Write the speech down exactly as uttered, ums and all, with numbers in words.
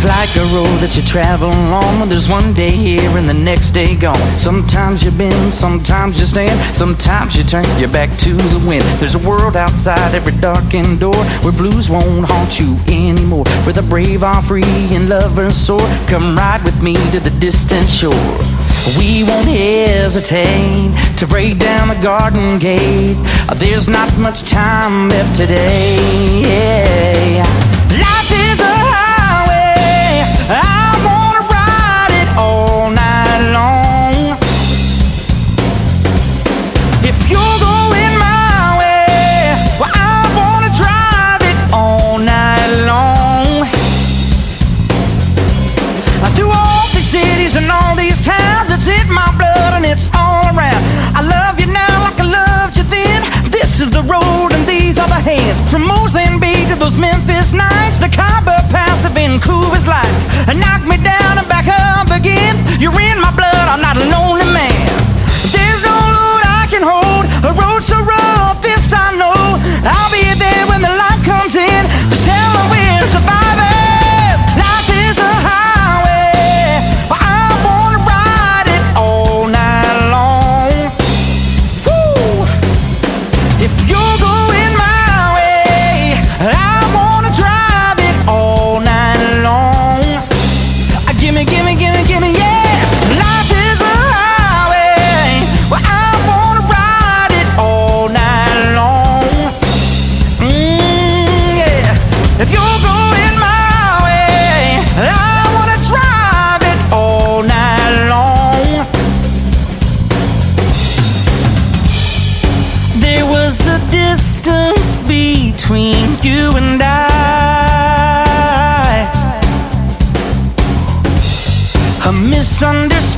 It's like a road that you travel on. There's one day here and the next day gone. Sometimes you bend, sometimes you stand, sometimes you turn your back to the wind. There's a world outside every darkened door where blues won't haunt you anymore, where the brave are free and lovers soar. Come ride with me to the distant shore. We won't hesitate to break down the garden gate. There's not much time left today. Life is a highway, I wanna ride it all night long. If you're going my way, well, I wanna drive it all night long. Through all these cities and all these towns, it's in my blood and it's all around. I love you now like I loved you then. This is the road and these are the hands. From Mozambique to those Memphis nights, the Khyber Pass to Vancouver's lights. And knock me down and back up again. You're in my blood, I'm not a lonely man. There's no load I can hold, a road so rough, this I know. I'll be there when the light comes in. Just tell me we're survivors. Life is a highway, I wanna ride it all night long. Woo! If you're going my way, I wanna drive it all night long. Gimme, gimme, gimme, gimme, yeah. Life is a highway, well, I wanna ride it all night long. Mm, yeah. If you're going my way, I wanna drive it all night long. There was a distance between you and I, a misunderstanding